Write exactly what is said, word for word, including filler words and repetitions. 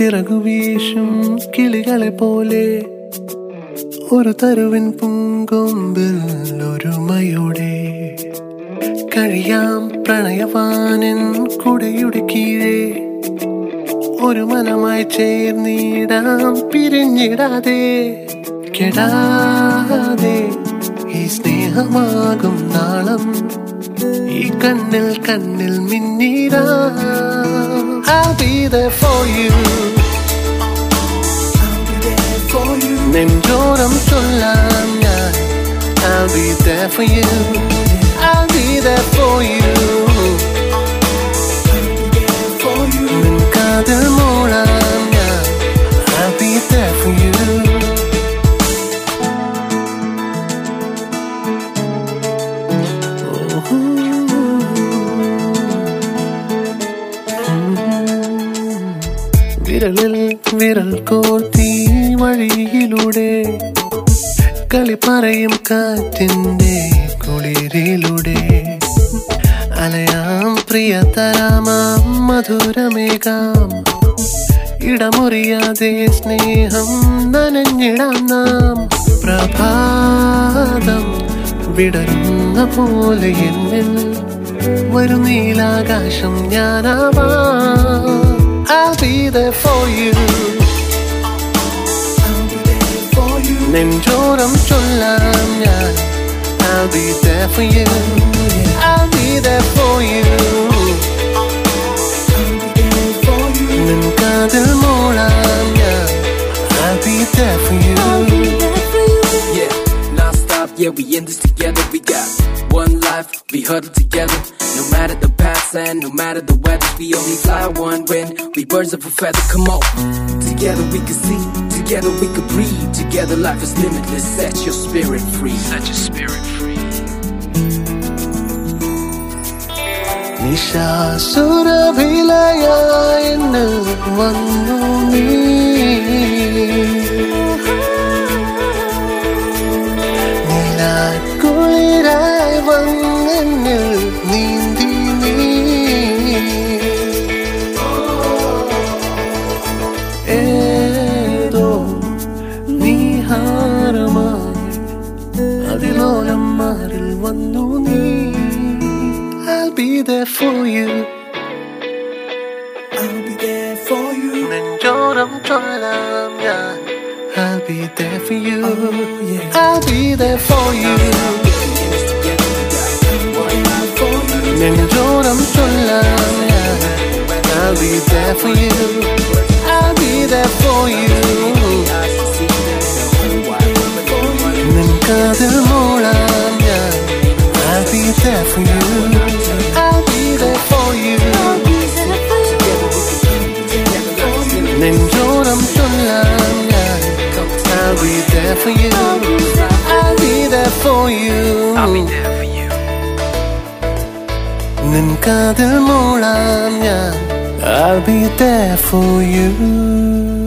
ചിറകുവീശും കിളികളെ പോലെ ഒരു തരുവിൻ പൂങ്കൊമ്പിൽ ഒരുമയോടെ കഴിയാം പ്രണയവാനൻ കുടയുടെ കീഴേ ഒരു മനമായി ചേർന്നിടാം പിരിഞ്ഞിടാതെ കെടാതെ ഈ സ്നേഹമാകും നാളം ഈ കണ്ണിൽ കണ്ണിൽ മിന്നിടാ I'll be there for you നെഞ്ചോരം ചൊല്ലാം ഞാൻ I'll be there for you I'll be there for you നിൻ കാതിൽ മൂളാം ഞാൻ I'll be there for you വിരലിൽ വിരൽ കോർത്തി വഴിയിലൂടെ കളി പറയും കാറ്റിന്റെ കുളിരിലൂടെ അലയാം പ്രിയതരമാം മധുരമേകാം ഇടമുറിയാതെ സ്നേഹം നനഞ്ഞിടാം നാം പ്രഭാതം വിടരുന്ന പോലെ എന്നിൽ വരും നീലാകാശം ഞാനാവാം I'll be there for you നെഞ്ചോരം ചൊല്ലാം ഞാൻ I'll be there for you I'll be there for you നിൻ കാതിൽ മൂളാം ഞാൻ I'll be there for you Yeah, non-stop, yeah, we in this together. We got one life, we huddle together. No matter the past and no matter the weather, we only fly one wind, we birds of a feather. Come on, together we can see, together we can breathe. Together life is limitless, set your spirit free. Set your spirit free. നിശാസുരഭിലയായി എന്നിൽ വന്നു നീ നിലാക്കുളിരായി വന്നെന്നിൽ നീന്തി നീ ഏതോ നീഹാരമായി അതിലോലം മാറിൽ വന്നു നീ I'll be there for you I'll be there for you. നെഞ്ചോരം ചൊല്ലാം ഞാൻ I'll be there for you Oh, yeah. I'll be there for you നെഞ്ചോരം ചൊല്ലാം ഞാൻ I'll be there for you I'll be there for you നിൻ കാതിൽ മൂളാം ഞാൻ I'll be there for you I'll be there for you നെഞ്ചോരം ചൊല്ലാം ഞാൻ I'll be there for you I'll be there for you I'll be there for you. നിൻ കാതിൽ മൂളാം ഞാൻ I'll be there for you